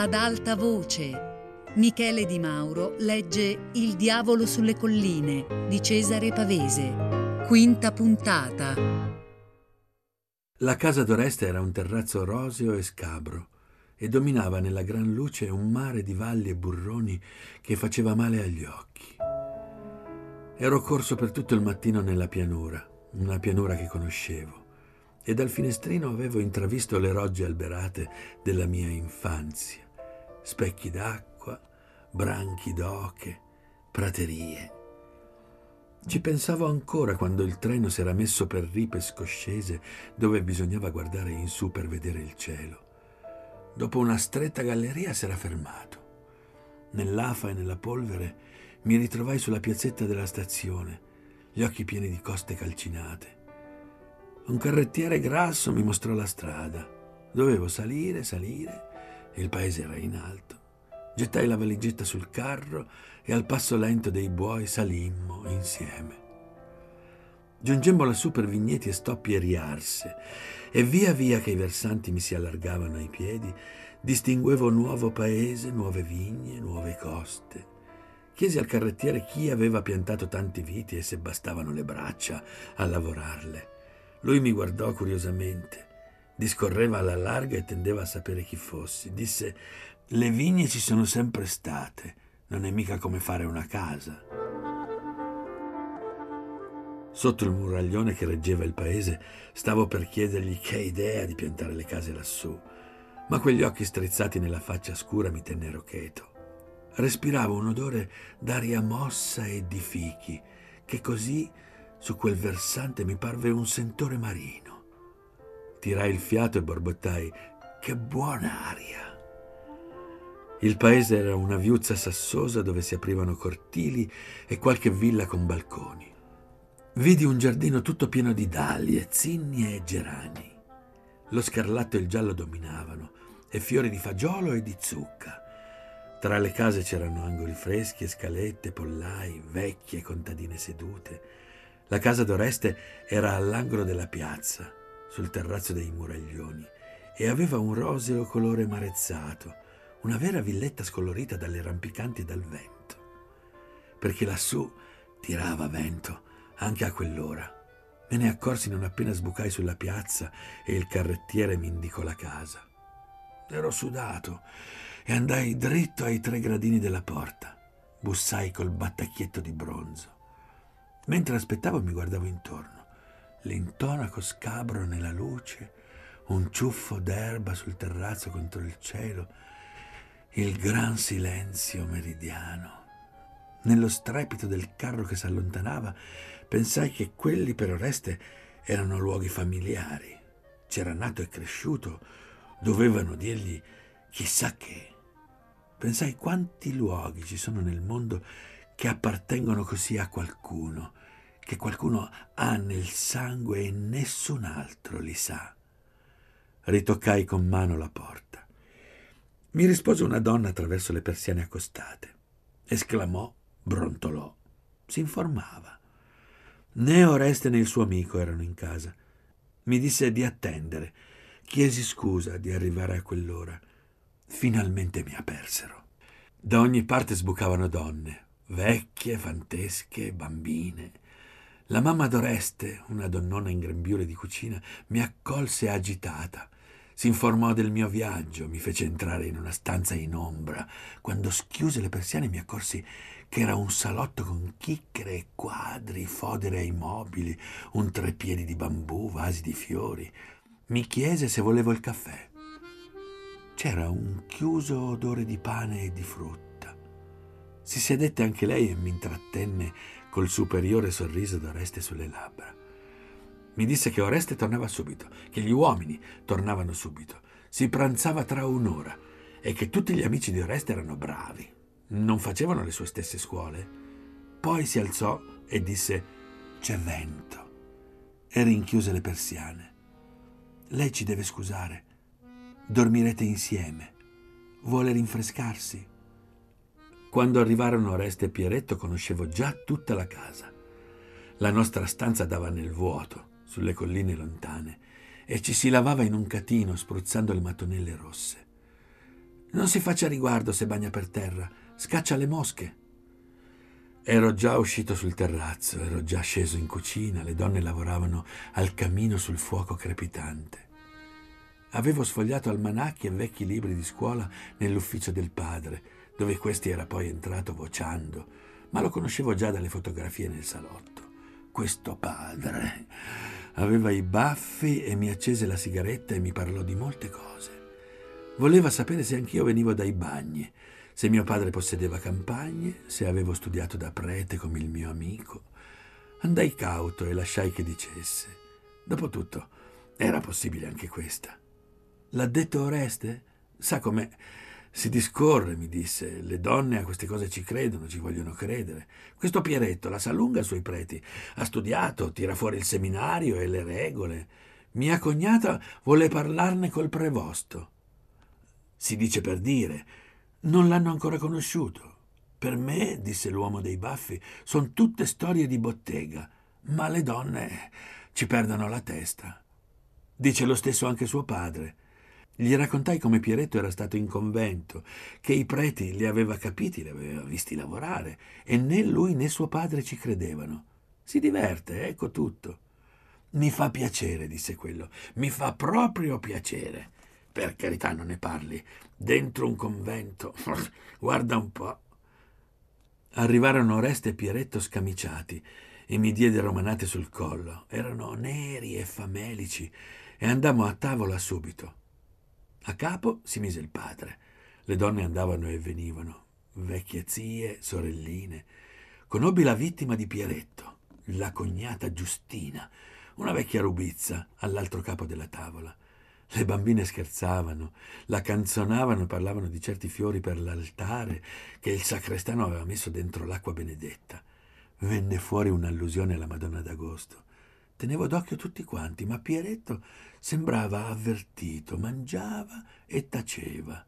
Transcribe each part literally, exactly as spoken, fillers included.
ad alta voce. Michele Di Mauro legge Il diavolo sulle colline di Cesare Pavese. Quinta puntata. La casa d'Oreste era un terrazzo roseo e scabro e dominava nella gran luce un mare di valli e burroni che faceva male agli occhi. Ero corso per tutto il mattino nella pianura, una pianura che conoscevo, e dal finestrino avevo intravisto le rogge alberate della mia infanzia, specchi d'acqua, branchi d'oche, praterie. Ci pensavo ancora quando il treno s'era messo per ripe scoscese dove bisognava guardare in su per vedere il cielo. Dopo una stretta galleria s'era fermato. Nell'afa e nella polvere mi ritrovai sulla piazzetta della stazione, gli occhi pieni di coste calcinate. Un carrettiere grasso mi mostrò la strada. Dovevo salire, salire, e il paese era in alto. Gettai la valigetta sul carro e al passo lento dei buoi salimmo insieme. Giungemmo lassù per vigneti e stoppie riarse, e via via che i versanti mi si allargavano ai piedi, distinguevo nuovo paese, nuove vigne, nuove coste. Chiesi al carrettiere chi aveva piantato tanti viti e se bastavano le braccia a lavorarle. Lui mi guardò curiosamente, discorreva alla larga e tendeva a sapere chi fossi. Disse: «Le vigne ci sono sempre state, non è mica come fare una casa». Sotto il muraglione che reggeva il paese stavo per chiedergli che idea di piantare le case lassù, ma quegli occhi strizzati nella faccia scura mi tennero cheto. Respiravo un odore d'aria mossa e di fichi, che così su quel versante mi parve un sentore marino. Tirai il fiato e borbottai: «Che buona aria!» Il paese era una viuzza sassosa dove si aprivano cortili e qualche villa con balconi. Vidi un giardino tutto pieno di dalie, zinnie e gerani. Lo scarlatto e il giallo dominavano, e fiori di fagiolo e di zucca. Tra le case c'erano angoli freschi e scalette, pollai, vecchie contadine sedute. La casa d'Oreste era all'angolo della piazza, sul terrazzo dei muraglioni, e aveva un roseo colore marezzato, una vera villetta scolorita dalle rampicanti e dal vento, perché lassù tirava vento anche a quell'ora. Me ne accorsi non appena sbucai sulla piazza e il carrettiere mi indicò la casa. Ero sudato e andai dritto ai tre gradini della porta. Bussai col battacchietto di bronzo. Mentre aspettavo mi guardavo intorno. L'intonaco scabro nella luce, un ciuffo d'erba sul terrazzo contro il cielo, il gran silenzio meridiano. Nello strepito del carro che s'allontanava pensai che quelli per Oreste erano luoghi familiari. C'era nato e cresciuto, dovevano dirgli chissà che. Pensai quanti luoghi ci sono nel mondo che appartengono così a qualcuno, che qualcuno ha nel sangue e nessun altro li sa. Ritoccai con mano la porta. Mi rispose una donna attraverso le persiane accostate. Esclamò, brontolò, si informava. Né Oreste né il suo amico erano in casa. Mi disse di attendere. Chiesi scusa di arrivare a quell'ora. Finalmente mi apersero. Da ogni parte sbucavano donne, vecchie, fantesche, bambine. La mamma d'Oreste, una donnona in grembiule di cucina, mi accolse agitata. Si informò del mio viaggio, mi fece entrare in una stanza in ombra. Quando schiuse le persiane mi accorsi che era un salotto con chicchere e quadri, fodere ai mobili, un treppiedi di bambù, vasi di fiori. Mi chiese se volevo il caffè. C'era un chiuso odore di pane e di frutta. Si sedette anche lei e mi intrattenne col superiore sorriso d'Oreste sulle labbra. Mi disse che Oreste tornava subito, che gli uomini tornavano subito. Si pranzava tra un'ora e che tutti gli amici di Oreste erano bravi. Non facevano le sue stesse scuole. Poi si alzò e disse: «C'è vento», e rinchiuse le persiane. «Lei ci deve scusare. Dormirete insieme. Vuole rinfrescarsi?» Quando arrivarono Oreste e Pieretto conoscevo già tutta la casa. La nostra stanza dava nel vuoto, sulle colline lontane, e ci si lavava in un catino spruzzando le mattonelle rosse. Non si faccia riguardo se bagna per terra, scaccia le mosche. Ero già uscito sul terrazzo, ero già sceso in cucina, le donne lavoravano al camino sul fuoco crepitante. Avevo sfogliato almanacchi e vecchi libri di scuola nell'ufficio del padre, dove questi era poi entrato vociando, ma lo conoscevo già dalle fotografie nel salotto. Questo padre aveva i baffi e mi accese la sigaretta e mi parlò di molte cose. Voleva sapere se anch'io venivo dai bagni, se mio padre possedeva campagne, se avevo studiato da prete come il mio amico. Andai cauto e lasciai che dicesse. Dopotutto, era possibile anche questa. L'ha detto Oreste? Sa com'è? Si discorre, mi disse. Le donne a queste cose ci credono, ci vogliono credere. Questo Pieretto la sa lunga sui preti. Ha studiato, tira fuori il seminario e le regole. Mia cognata vuole parlarne col prevosto. Si dice per dire. Non l'hanno ancora conosciuto. Per me, disse l'uomo dei baffi, son tutte storie di bottega, ma le donne ci perdono la testa. Dice lo stesso anche suo padre. Gli raccontai come Pieretto era stato in convento, che i preti li aveva capiti, li aveva visti lavorare, e né lui né suo padre ci credevano. Si diverte, ecco tutto. Mi fa piacere, disse quello, mi fa proprio piacere. Per carità non ne parli, dentro un convento, guarda un po'. Arrivarono Oreste e Pieretto scamiciati e mi diedero manate sul collo. Erano neri e famelici e andammo a tavola subito. A capo si mise il padre. Le donne andavano e venivano, vecchie zie, sorelline. Conobbi la vittima di Pieretto, la cognata Giustina, una vecchia rubizza all'altro capo della tavola. Le bambine scherzavano, la canzonavano e parlavano di certi fiori per l'altare che il sacrestano aveva messo dentro l'acqua benedetta. Venne fuori un'allusione alla Madonna d'Agosto. Tenevo d'occhio tutti quanti, ma Pieretto sembrava avvertito, mangiava e taceva.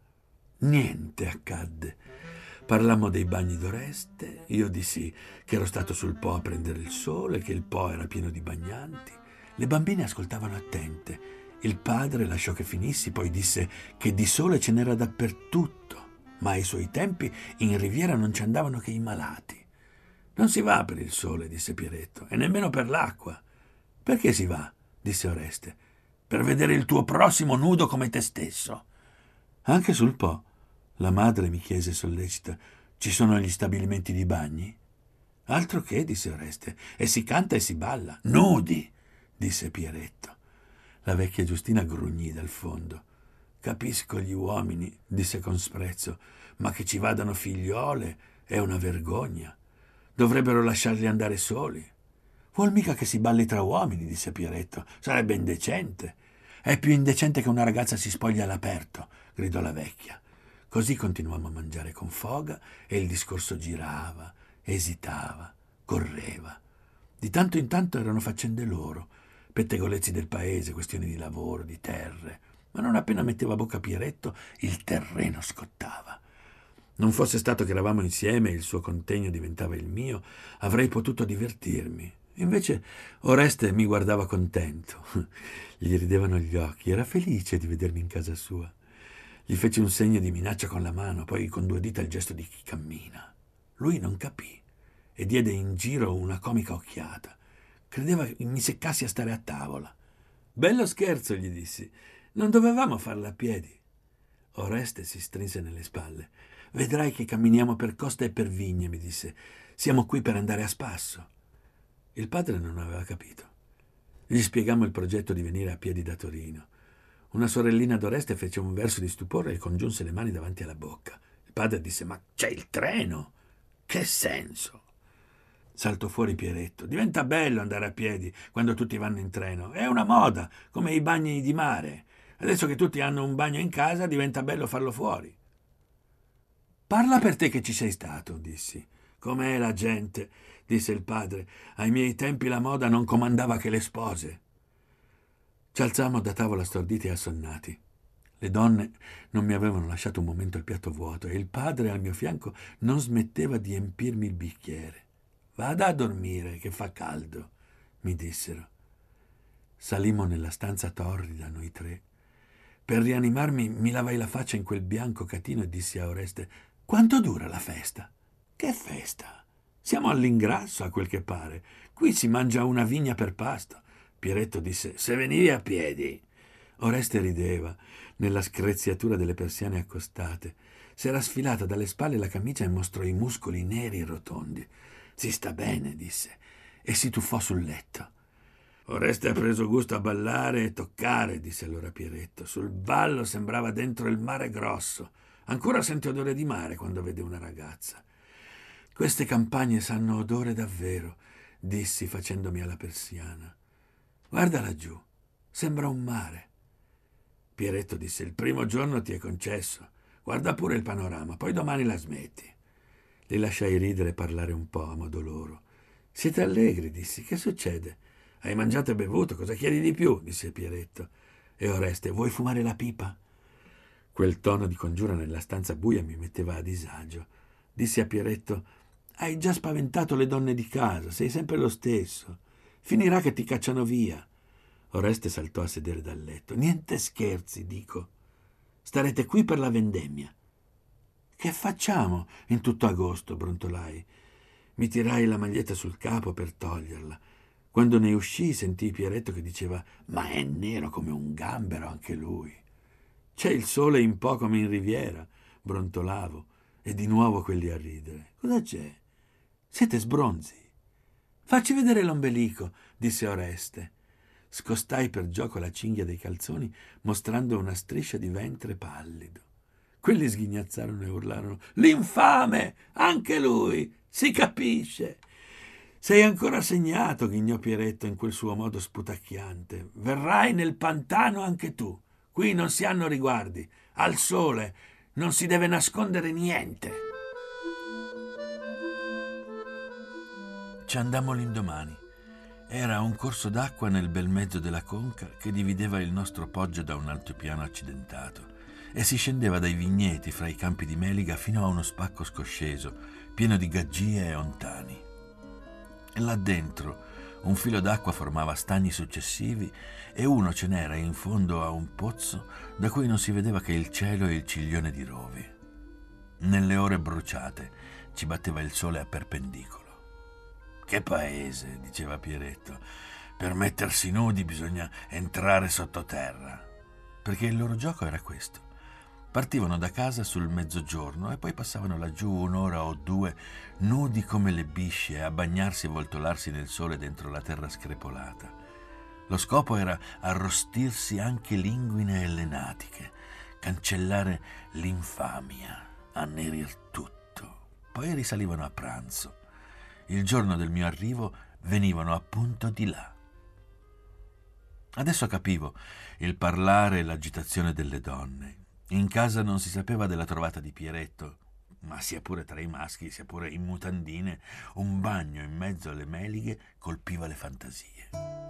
Niente accadde. Parlammo dei bagni d'Oreste, io dissi che ero stato sul Po a prendere il sole, che il Po era pieno di bagnanti. Le bambine ascoltavano attente. Il padre lasciò che finissi, poi disse che di sole ce n'era dappertutto, ma ai suoi tempi in riviera non ci andavano che i malati. Non si va per il sole, disse Pieretto, e nemmeno per l'acqua. Perché si va? Disse Oreste. Per vedere il tuo prossimo nudo come te stesso. Anche sul Po. La madre mi chiese sollecita, ci sono gli stabilimenti di bagni? Altro che, disse Oreste, e si canta e si balla. Nudi, disse Pieretto. La vecchia Giustina grugnì dal fondo. Capisco gli uomini, disse con sprezzo, ma che ci vadano figliole è una vergogna. Dovrebbero lasciarli andare soli. Vuol mica che si balli tra uomini, disse Pieretto. Sarebbe indecente. È più indecente che una ragazza si spoglia all'aperto, gridò la vecchia. Così continuammo a mangiare con foga e il discorso girava, esitava, correva. Di tanto in tanto erano faccende loro, pettegolezzi del paese, questioni di lavoro, di terre, ma non appena metteva a bocca Pieretto il terreno scottava. Non fosse stato che eravamo insieme e il suo contegno diventava il mio, avrei potuto divertirmi. Invece Oreste mi guardava contento. Gli ridevano gli occhi, era felice di vedermi in casa sua. Gli fece un segno di minaccia con la mano, poi con due dita il gesto di chi cammina. Lui non capì e diede in giro una comica occhiata. Credeva che mi seccassi a stare a tavola. Bello scherzo, gli dissi. Non dovevamo farla a piedi. Oreste si strinse nelle spalle. Vedrai che camminiamo per costa e per vigne, mi disse. Siamo qui per andare a spasso. Il padre non aveva capito. Gli spiegammo il progetto di venire a piedi da Torino. Una sorellina d'Oreste fece un verso di stupore e congiunse le mani davanti alla bocca. Il padre disse: ma c'è il treno? Che senso? Saltò fuori Pieretto. Diventa bello andare a piedi quando tutti vanno in treno. È una moda, come i bagni di mare. Adesso che tutti hanno un bagno in casa, diventa bello farlo fuori. Parla per te che ci sei stato, dissi. Com'è la gente, disse il padre. Ai miei tempi la moda non comandava che le spose. Ci alzammo da tavola storditi e assonnati. Le donne non mi avevano lasciato un momento il piatto vuoto e il padre al mio fianco non smetteva di empirmi il bicchiere. Vada a dormire, che fa caldo, mi dissero. Salimmo nella stanza torrida, noi tre. Per rianimarmi mi lavai la faccia in quel bianco catino e dissi a Oreste: «Quanto dura la festa?» «Che festa? Siamo all'ingrasso, a quel che pare. Qui si mangia una vigna per pasto». Pieretto disse: «Se venivi a piedi». Oreste rideva, nella screziatura delle persiane accostate. S'era sfilata dalle spalle la camicia e mostrò i muscoli neri e rotondi. «Si sta bene», disse, e si tuffò sul letto. «Oreste ha preso gusto a ballare e toccare», disse allora Pieretto. «Sul ballo sembrava dentro il mare grosso. Ancora sente odore di mare quando vede una ragazza». «Queste campagne sanno odore davvero», dissi facendomi alla persiana. «Guarda laggiù, sembra un mare». Pieretto disse: «Il primo giorno ti è concesso. Guarda pure il panorama, poi domani la smetti». Li lasciai ridere e parlare un po' a modo loro. «Siete allegri?» dissi. «Che succede?» «Hai mangiato e bevuto, cosa chiedi di più?» disse Pieretto. E Oreste: «Vuoi fumare la pipa?» Quel tono di congiura nella stanza buia mi metteva a disagio. Dissi a Pieretto: «Hai già spaventato le donne di casa, sei sempre lo stesso. Finirà che ti cacciano via». Oreste saltò a sedere dal letto. «Niente scherzi, dico. Starete qui per la vendemmia». «Che facciamo in tutto agosto?» brontolai. Mi tirai la maglietta sul capo per toglierla. Quando ne uscii sentii Pieretto che diceva: «Ma è nero come un gambero anche lui». «C'è il sole in po' come in riviera», brontolavo, e di nuovo quelli a ridere. «Cosa c'è? Siete sbronzi?» «Facci vedere l'ombelico», disse Oreste. Scostai per gioco la cinghia dei calzoni, mostrando una striscia di ventre pallido. Quelli sghignazzarono e urlarono: «L'infame! Anche lui! Si capisce!» «Sei ancora segnato», ghignò Pieretto in quel suo modo sputacchiante. «Verrai nel pantano anche tu. Qui non si hanno riguardi. Al sole non si deve nascondere niente». Ci andammo l'indomani. Era un corso d'acqua nel bel mezzo della conca che divideva il nostro poggio da un altopiano accidentato, e si scendeva dai vigneti fra i campi di meliga fino a uno spacco scosceso, pieno di gaggie e ontani. Là dentro un filo d'acqua formava stagni successivi e uno ce n'era in fondo a un pozzo da cui non si vedeva che il cielo e il ciglione di rovi. Nelle ore bruciate ci batteva il sole a perpendicolo. «Che paese», diceva Pieretto, «per mettersi nudi bisogna entrare sottoterra». Perché il loro gioco era questo. Partivano da casa sul mezzogiorno e poi passavano laggiù un'ora o due nudi come le bisce a bagnarsi e voltolarsi nel sole dentro la terra screpolata. Lo scopo era arrostirsi anche linguine e le natiche, cancellare l'infamia, annerir tutto. Poi risalivano a pranzo. Il giorno del mio arrivo venivano appunto di là. Adesso capivo il parlare e l'agitazione delle donne. In casa non si sapeva della trovata di Pieretto, ma sia pure tra i maschi, sia pure in mutandine, un bagno in mezzo alle melighe colpiva le fantasie.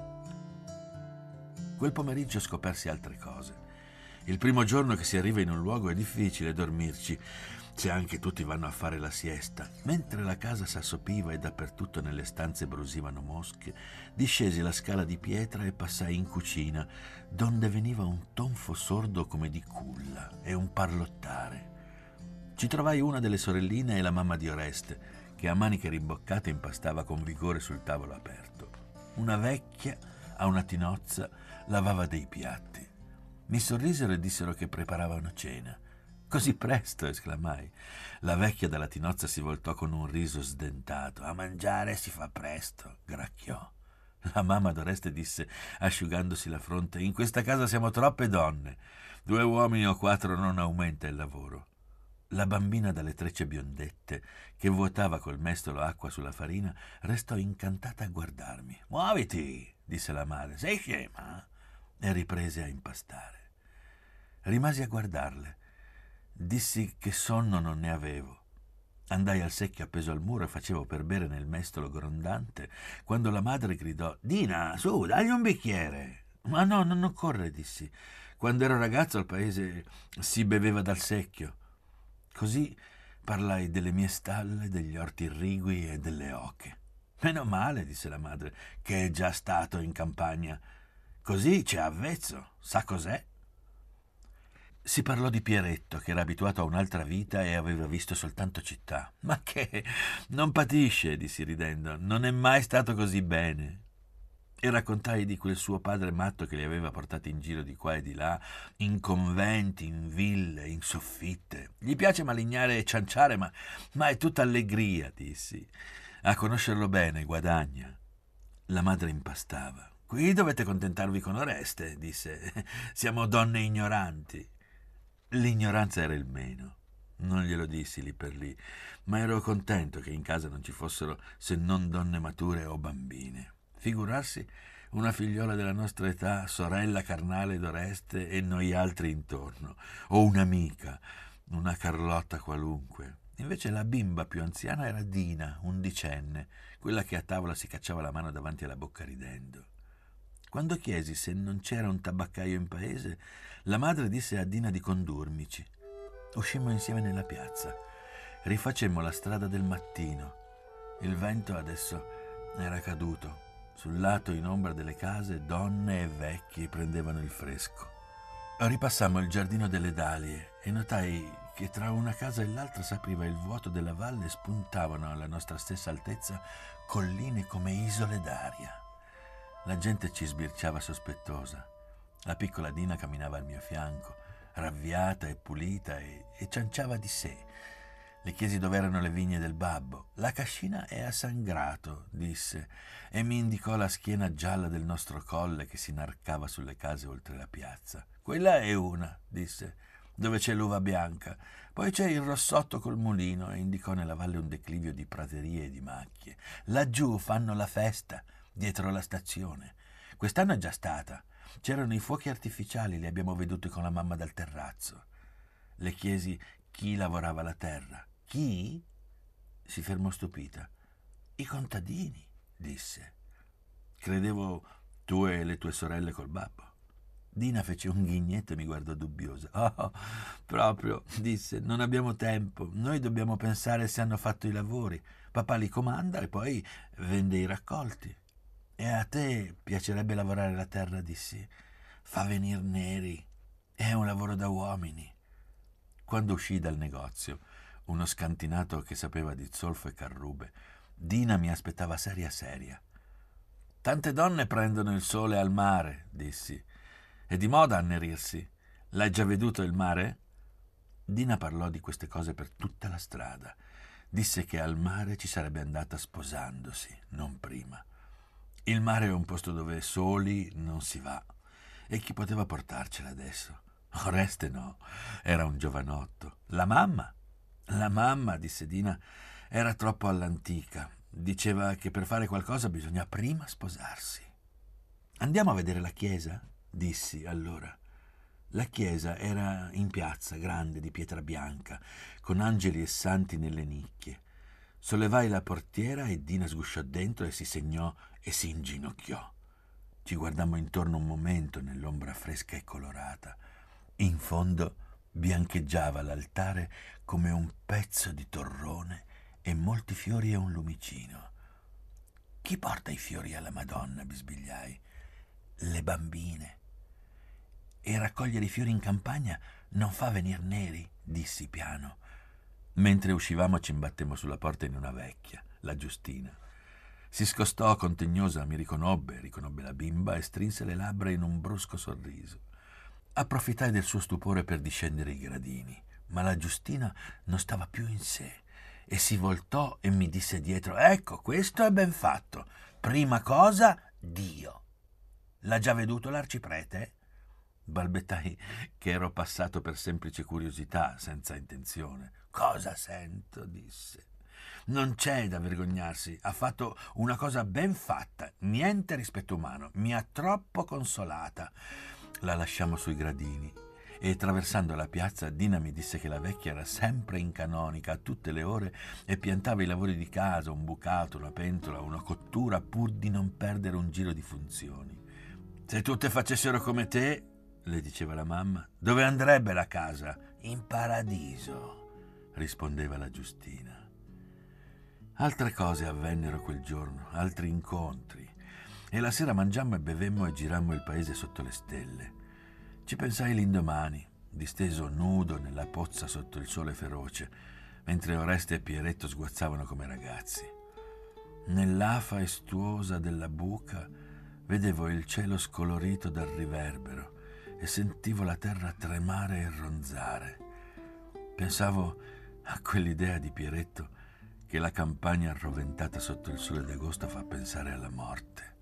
Quel pomeriggio scopersi altre cose. Il primo giorno che si arriva in un luogo è difficile dormirci, se anche tutti vanno a fare la siesta. Mentre la casa s'assopiva e dappertutto nelle stanze brusivano mosche, discesi la scala di pietra e passai in cucina, donde veniva un tonfo sordo come di culla e un parlottare. Ci trovai una delle sorelline e la mamma di Oreste, che a maniche rimboccate impastava con vigore sul tavolo aperto. Una vecchia, a una tinozza, lavava dei piatti. Mi sorrisero e dissero che preparavano cena. «Così presto?» esclamai. La vecchia dalla tinozza si voltò con un riso sdentato. «A mangiare si fa presto», gracchiò. La mamma d'Oreste disse, asciugandosi la fronte: «In questa casa siamo troppe donne. Due uomini o quattro non aumenta il lavoro». La bambina dalle trecce biondette, che vuotava col mestolo acqua sulla farina, restò incantata a guardarmi. «Muoviti», disse la madre, «sei scema?» E riprese a impastare. Rimasi a guardarle. Dissi che sonno non ne avevo. Andai al secchio appeso al muro e facevo per bere nel mestolo grondante, quando la madre gridò: «Dina, su, dagli un bicchiere!» «Ma no, non occorre», dissi. «Quando ero ragazzo al paese si beveva dal secchio». Così parlai delle mie stalle, degli orti irrigui e delle oche. «Meno male», disse la madre, «che è già stato in campagna. Così c'è avvezzo, sa cos'è». Si parlò di Pieretto, che era abituato a un'altra vita e aveva visto soltanto città. «Ma che? Non patisce», dissi ridendo, «non è mai stato così bene». E raccontai di quel suo padre matto che li aveva portati in giro di qua e di là, in conventi, in ville, in soffitte. «Gli piace malignare e cianciare, ma, ma è tutta allegria», dissi. «A conoscerlo bene guadagna». La madre impastava. «Qui dovete contentarvi con Oreste», disse. «Siamo donne ignoranti». L'ignoranza era il meno. Non glielo dissi lì per lì, ma ero contento che in casa non ci fossero se non donne mature o bambine. Figurarsi una figliola della nostra età, sorella carnale d'Oreste, e noi altri intorno, o un'amica, una Carlotta qualunque. Invece la bimba più anziana era Dina, undicenne, quella che a tavola si cacciava la mano davanti alla bocca ridendo. Quando chiesi se non c'era un tabaccaio in paese, la madre disse a Dina di condurmici. Uscimmo insieme nella piazza. Rifacemmo la strada del mattino. Il vento adesso era caduto. Sul lato in ombra delle case donne e vecchi prendevano il fresco. Ripassammo il giardino delle dalie e notai che tra una casa e l'altra s'apriva il vuoto della valle e spuntavano alla nostra stessa altezza colline come isole d'aria. La gente ci sbirciava sospettosa. La piccola Dina camminava al mio fianco, ravviata e pulita, e, e cianciava di sé. Le chiesi dove erano le vigne del babbo. «La cascina è a San Grato», disse, e mi indicò la schiena gialla del nostro colle che si inarcava sulle case oltre la piazza. «Quella è una», disse, «dove c'è l'uva bianca. Poi c'è il Rossotto col mulino», e indicò nella valle un declivio di praterie e di macchie. «Laggiù fanno la festa, dietro la stazione. Quest'anno è già stata. C'erano i fuochi artificiali, li abbiamo veduti con la mamma dal terrazzo». Le chiesi chi lavorava la terra. «Chi?» Si fermò stupita. «I contadini», disse. «Credevo tu e le tue sorelle col babbo». Dina fece un ghignetto e mi guardò dubbiosa. «Oh, proprio», disse, «non abbiamo tempo. Noi dobbiamo pensare se hanno fatto i lavori. Papà li comanda e poi vende i raccolti». «E a te piacerebbe lavorare la terra?» dissi. «Fa venir neri. È un lavoro da uomini». Quando uscì dal negozio, uno scantinato che sapeva di zolfo e carrube, Dina mi aspettava seria seria. «Tante donne prendono il sole al mare», dissi. «È di moda annerirsi. L'hai già veduto il mare?» Dina parlò di queste cose per tutta la strada. Disse che al mare ci sarebbe andata sposandosi, non prima. Il mare è un posto dove soli non si va. E chi poteva portarcela adesso? Oreste no, era un giovanotto. La mamma? La mamma, disse Dina, era troppo all'antica. Diceva che per fare qualcosa bisogna prima sposarsi. «Andiamo a vedere la chiesa?» dissi allora. La chiesa era in piazza, grande, di pietra bianca, con angeli e santi nelle nicchie. Sollevai la portiera e Dina sgusciò dentro e si segnò e si inginocchiò. Ci guardammo intorno un momento nell'ombra fresca e colorata. In fondo biancheggiava l'altare come un pezzo di torrone e molti fiori e un lumicino. «Chi porta i fiori alla Madonna?» bisbigliai. «Le bambine». «E raccogliere i fiori in campagna non fa venir neri?» dissi piano. Mentre uscivamo ci imbattemmo sulla porta in una vecchia, la Giustina. Si scostò contegnosa, mi riconobbe, riconobbe la bimba e strinse le labbra in un brusco sorriso. Approfittai del suo stupore per discendere i gradini, ma la Giustina non stava più in sé e si voltò e mi disse dietro: «Ecco, questo è ben fatto. Prima cosa, Dio. L'ha già veduto l'arciprete?» Balbettai che ero passato per semplice curiosità, senza intenzione. «Cosa sento?» disse. «Non c'è da vergognarsi. Ha fatto una cosa ben fatta, niente rispetto umano. Mi ha troppo consolata». La lasciamo sui gradini e, attraversando la piazza, Dina mi disse che la vecchia era sempre in canonica a tutte le ore e piantava i lavori di casa, un bucato, una pentola, una cottura, pur di non perdere un giro di funzioni. «Se tutte facessero come te», le diceva la mamma, «dove andrebbe la casa?» «In paradiso», rispondeva la Giustina. Altre cose avvennero quel giorno, altri incontri, e la sera mangiammo e bevemmo e girammo il paese sotto le stelle. Ci pensai l'indomani. disteso nudo nella pozza sotto il sole feroce, mentre Oreste e Pieretto sguazzavano come ragazzi. Nell'afa estuosa della buca vedevo il cielo scolorito dal riverbero e sentivo la terra tremare e ronzare. Pensavo a quell'idea di Pieretto che la campagna arroventata sotto il sole d'agosto fa pensare alla morte.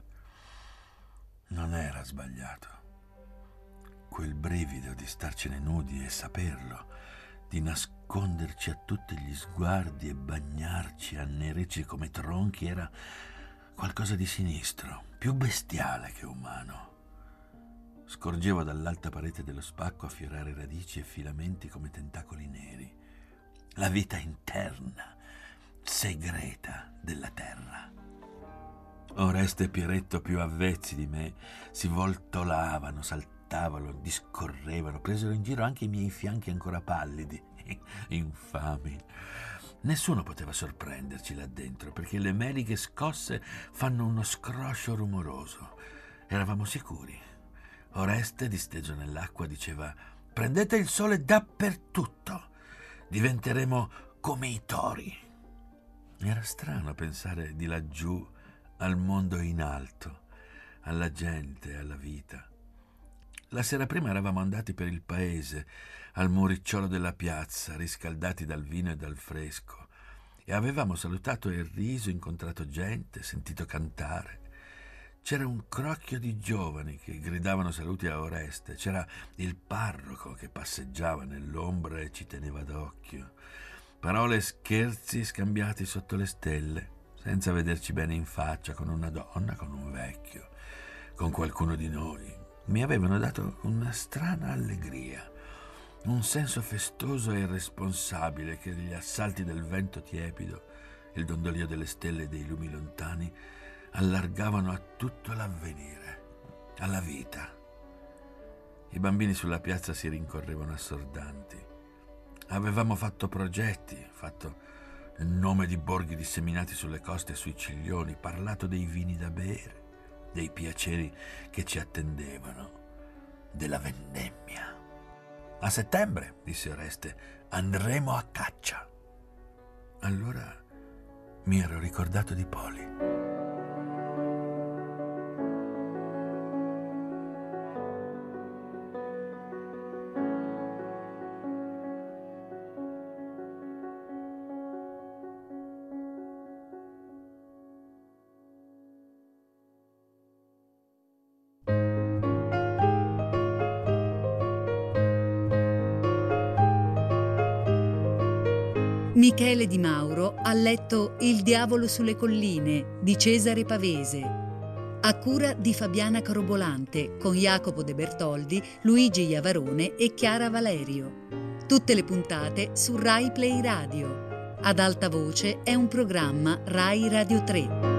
Non era sbagliato. Quel brivido di starcene nudi e saperlo, di nasconderci a tutti gli sguardi e bagnarci annereci come tronchi, era qualcosa di sinistro, più bestiale che umano. Scorgevo dall'alta parete dello spacco affiorare radici e filamenti come tentacoli neri. La vita interna, segreta della terra. Oreste e Pieretto, più avvezzi di me, si voltolavano, saltavano, discorrevano, presero in giro anche i miei fianchi ancora pallidi. Infami. Nessuno poteva sorprenderci là dentro, perché le meliche scosse fanno uno scroscio rumoroso. Eravamo sicuri. Oreste, disteso nell'acqua, diceva: «Prendete il sole dappertutto, diventeremo come i tori». Era strano pensare di laggiù al mondo in alto, alla gente, alla vita. La sera prima eravamo andati per il paese, al muricciolo della piazza, riscaldati dal vino e dal fresco, e avevamo salutato e riso, incontrato gente, sentito cantare. C'era un crocchio di giovani che gridavano saluti a Oreste, c'era il parroco che passeggiava nell'ombra e ci teneva d'occhio. Parole e scherzi scambiati sotto le stelle, senza vederci bene in faccia, con una donna, con un vecchio, con qualcuno di noi. Mi avevano dato una strana allegria, un senso festoso e irresponsabile che gli assalti del vento tiepido, il dondolio delle stelle e dei lumi lontani allargavano a tutto l'avvenire, alla vita. I bambini sulla piazza si rincorrevano assordanti. Avevamo fatto progetti, fatto il nome di borghi disseminati sulle coste e sui ciglioni, parlato dei vini da bere, dei piaceri che ci attendevano, della vendemmia. A settembre, disse Oreste, andremo a caccia. Allora mi ero ricordato di Poli. Michele Di Mauro ha letto Il diavolo sulle colline di Cesare Pavese, a cura di Fabiana Carobolante, con Jacopo De Bertoldi, Luigi Iavarone e Chiara Valerio. Tutte le puntate su Rai Play Radio. Ad alta voce è un programma Rai Radio tre.